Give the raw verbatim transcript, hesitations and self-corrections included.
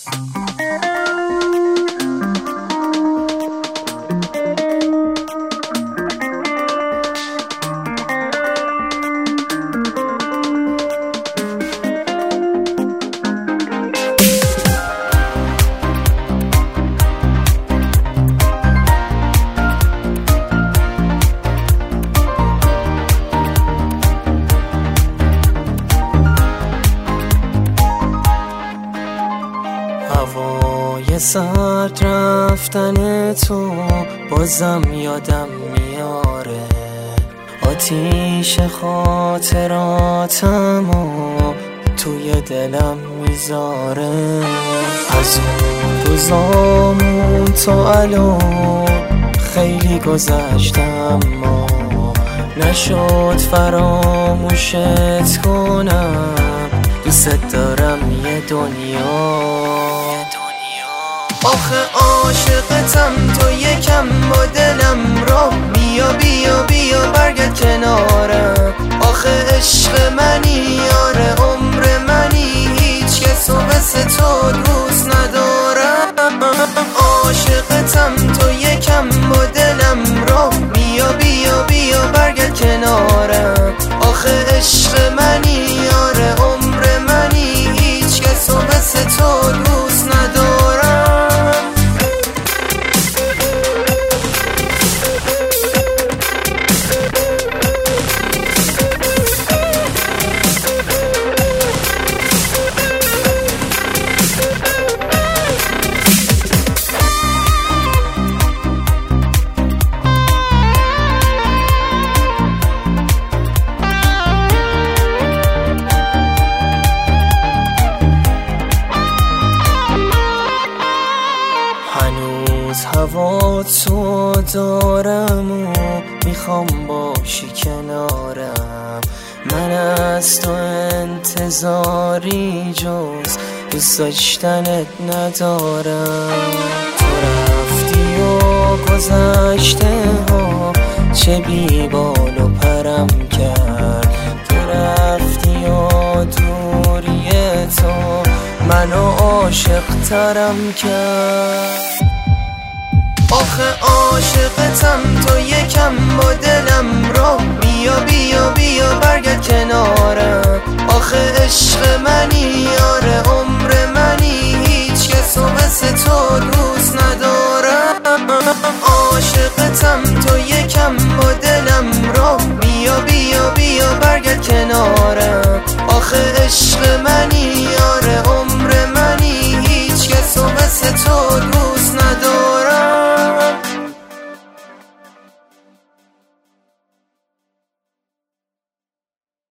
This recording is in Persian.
هوای سرد رفتن تو بازم یادم میاره، آتیش خاطراتمو توی دلم میذاره. از اون روزامون تا الان خیلی گذشتم، اما نشد فراموشت کنم. دوست دارم یه دنیا، آخه عاشقتم تو یکم با دلم را بیا بیا بیا برگرد کنارم. آخه عشق منی یاره عمر منی، هیچ کس و مثل تو دوست ندارم. عاشقتم تو یکم با دلم را بیا بیا بیا برگرد کنارم. آخه عشق منی یاره عمر منی، هیچ کس و مثل تو دوست ندارم. هوا تو دارم و میخوام باشی کنارم. من از تو انتظاری جز دوست داشتنت ندارم. تو رفتی و گذشته ها چه بی بال و پرم کرد. تو رفتی و دوری تو منو عاشق ترم کرد. آخه عاشقتم تو یکم با دلم را بیا بیا بیا برگرد کنارم. آخه عشق منی یاره عمر منی، هیچ کس و مثل تو دوست ندارم. عاشقتم تو یکم با دلم را بیا بیا بیا برگرد کنارم. آخه عشق منی یاره عمر منی، هیچ کس و مثل تو دوست